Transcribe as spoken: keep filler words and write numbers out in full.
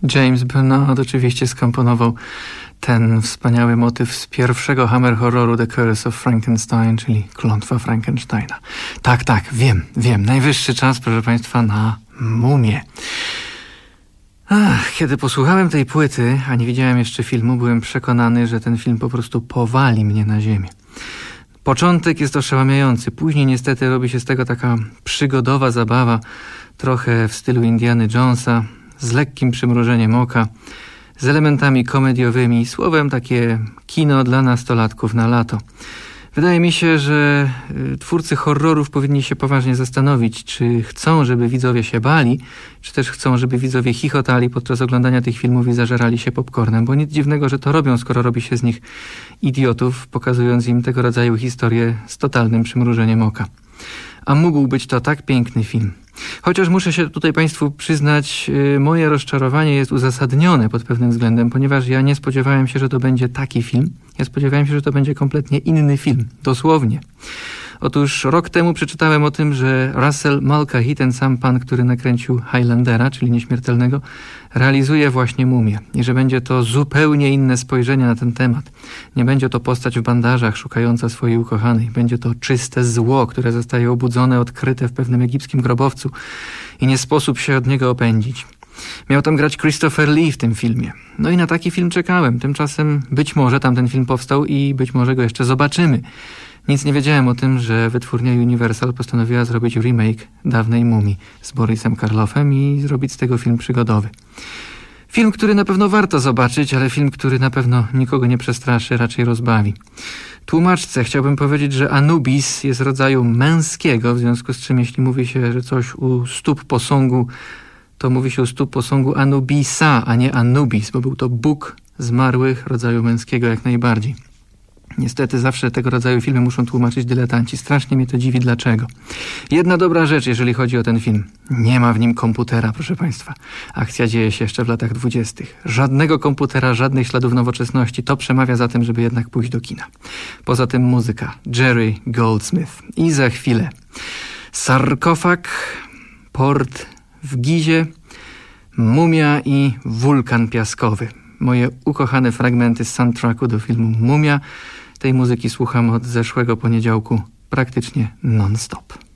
James Bernard oczywiście skomponował ten wspaniały motyw z pierwszego Hammer horroru The Curse of Frankenstein, czyli Klątwa Frankensteina. Tak, tak, wiem, wiem. Najwyższy czas, proszę Państwa, na Mumię. Ach, kiedy posłuchałem tej płyty, a nie widziałem jeszcze filmu, byłem przekonany, że ten film po prostu powali mnie na ziemię. Początek jest oszałamiający, później niestety robi się z tego taka przygodowa zabawa, trochę w stylu Indiany Jonesa, z lekkim przymrużeniem oka, z elementami komediowymi, słowem takie kino dla nastolatków na lato. Wydaje mi się, że twórcy horrorów powinni się poważnie zastanowić, czy chcą, żeby widzowie się bali, czy też chcą, żeby widzowie chichotali podczas oglądania tych filmów i zażerali się popcornem, bo nic dziwnego, że to robią, skoro robi się z nich idiotów, pokazując im tego rodzaju historie z totalnym przymrużeniem oka. A mógł być to tak piękny film. Chociaż muszę się tutaj Państwu przyznać, moje rozczarowanie jest uzasadnione pod pewnym względem, ponieważ ja nie spodziewałem się, że to będzie taki film. Ja spodziewałem się, że to będzie kompletnie inny film. Dosłownie. Otóż rok temu przeczytałem o tym, że Russell Mulcahy, ten sam pan, który nakręcił Highlandera, czyli Nieśmiertelnego, realizuje właśnie Mumię. I że będzie to zupełnie inne spojrzenie na ten temat. Nie będzie to postać w bandażach szukająca swojej ukochanej. Będzie to czyste zło, które zostaje obudzone, odkryte w pewnym egipskim grobowcu i nie sposób się od niego opędzić. Miał tam grać Christopher Lee w tym filmie. No i na taki film czekałem. Tymczasem być może tamten film powstał i być może go jeszcze zobaczymy. Nic nie wiedziałem o tym, że wytwórnia Universal postanowiła zrobić remake dawnej Mumii z Borisem Karloffem i zrobić z tego film przygodowy. Film, który na pewno warto zobaczyć, ale film, który na pewno nikogo nie przestraszy, raczej rozbawi. Tłumaczce chciałbym powiedzieć, że Anubis jest rodzaju męskiego, w związku z czym jeśli mówi się, że coś u stóp posągu, to mówi się u stóp posągu Anubisa, a nie Anubis, bo był to Bóg zmarłych rodzaju męskiego jak najbardziej. Niestety zawsze tego rodzaju filmy muszą tłumaczyć dyletanci. Strasznie mnie to dziwi, dlaczego. Jedna dobra rzecz, jeżeli chodzi o ten film. Nie ma w nim komputera, proszę Państwa. Akcja dzieje się jeszcze w latach dwudziestych. Żadnego komputera, żadnych śladów nowoczesności. To przemawia za tym, żeby jednak pójść do kina. Poza tym muzyka. Jerry Goldsmith. I za chwilę sarkofag, port w Gizie, mumia i wulkan piaskowy. Moje ukochane fragmenty z soundtracku do filmu Mumia. Tej muzyki słucham od zeszłego poniedziałku praktycznie non-stop.